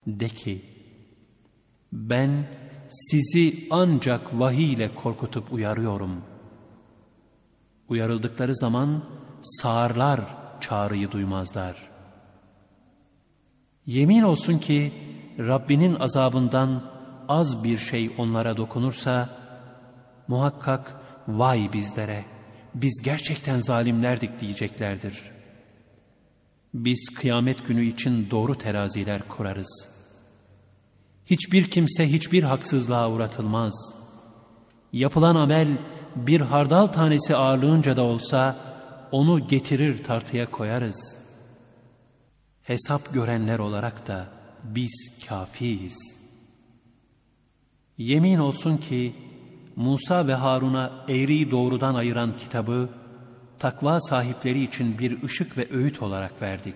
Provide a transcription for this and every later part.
De ki, ben sizi ancak vahiy ile korkutup uyarıyorum. Uyarıldıkları zaman sağırlar, çağrıyı duymazlar. Yemin olsun ki Rabbinin azabından az bir şey onlara dokunursa, muhakkak vay bizlere, biz gerçekten zalimlerdik diyeceklerdir. Biz kıyamet günü için doğru teraziler kurarız. Hiçbir kimse hiçbir haksızlığa uğratılmaz. Yapılan amel bir hardal tanesi ağırlığınca da olsa onu getirir tartıya koyarız. Hesap görenler olarak da biz kâfiyiz. Yemin olsun ki Musa ve Harun'a eğriyi doğrudan ayıran kitabı takva sahipleri için bir ışık ve öğüt olarak verdik.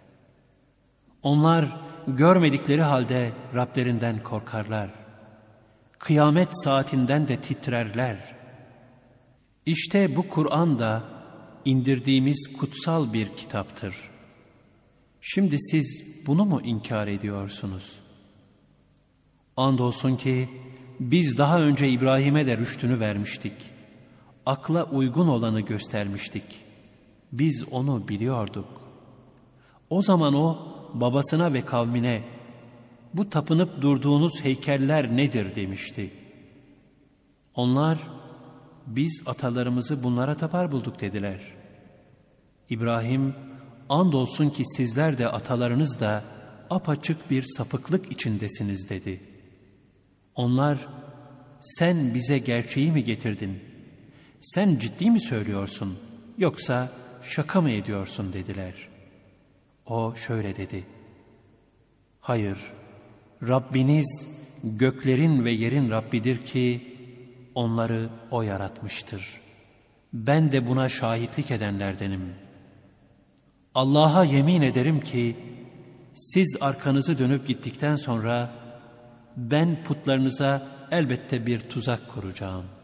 Onlar görmedikleri halde Rablerinden korkarlar. Kıyamet saatinden de titrerler. İşte bu Kur'an da indirdiğimiz kutsal bir kitaptır. Şimdi siz bunu mu inkar ediyorsunuz? Andolsun ki biz daha önce İbrahim'e de rüştünü vermiştik. Akla uygun olanı göstermiştik. Biz onu biliyorduk. O zaman o babasına ve kavmine, bu tapınıp durduğunuz heykeller nedir demişti. Onlar, biz atalarımızı bunlara tapar bulduk dediler. İbrahim, andolsun ki sizler de atalarınız da apaçık bir sapıklık içindesiniz dedi. Onlar, sen bize gerçeği mi getirdin? Sen ciddi mi söylüyorsun? Yoksa şaka mı ediyorsun dediler. O şöyle dedi. Hayır, Rabbiniz göklerin ve yerin Rabbidir ki onları O yaratmıştır. Ben de buna şahitlik edenlerdenim. Allah'a yemin ederim ki siz arkanızı dönüp gittikten sonra ben putlarınıza elbette bir tuzak kuracağım.